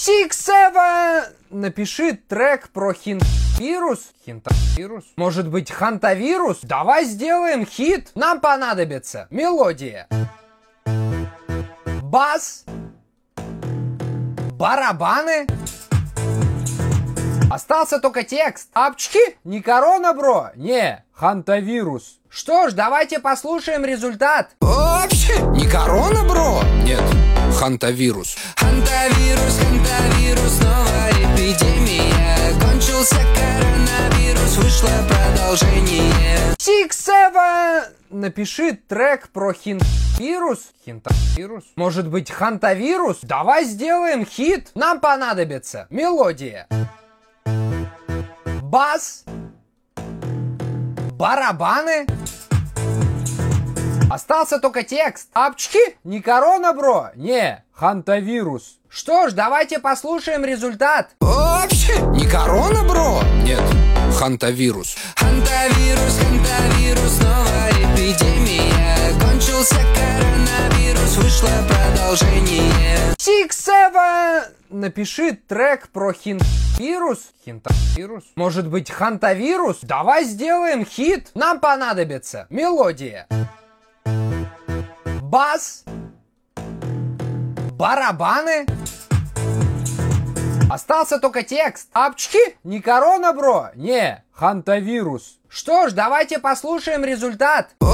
Six7 напиши трек про хинтавирус. Хинтавирус? Может быть, хантавирус? Давай сделаем хит. Нам понадобится мелодия, бас, барабаны. Остался только текст. Апчхи? Не корона, бро? Не, хантавирус. Что ж, давайте послушаем результат. Вообще, не корона, бро? Нет, хантавирус. Хантавирус, хантавирус, новая эпидемия. Кончился коронавирус, вышло продолжение. Six7 напиши трек про хинтавирус. Хинтавирус? Может быть, хантавирус? Давай сделаем хит. Нам понадобится мелодия, бас, барабаны. Остался только текст. Апчхи? Не корона, бро? Не, хантавирус. Что ж, давайте послушаем результат. Вообще, не корона, бро? Нет, хантавирус. Хантавирус, хантавирус, новая эпидемия. Кончился коронавирус, вышло продолжение. Six7 напиши трек про хинтавирус. Хинтавирус? Может быть, хантавирус? Давай сделаем хит. Нам понадобится мелодия, бас, барабаны. Остался только текст. Апчхи? Не корона, бро? Не, хантавирус. Что ж, давайте послушаем результат.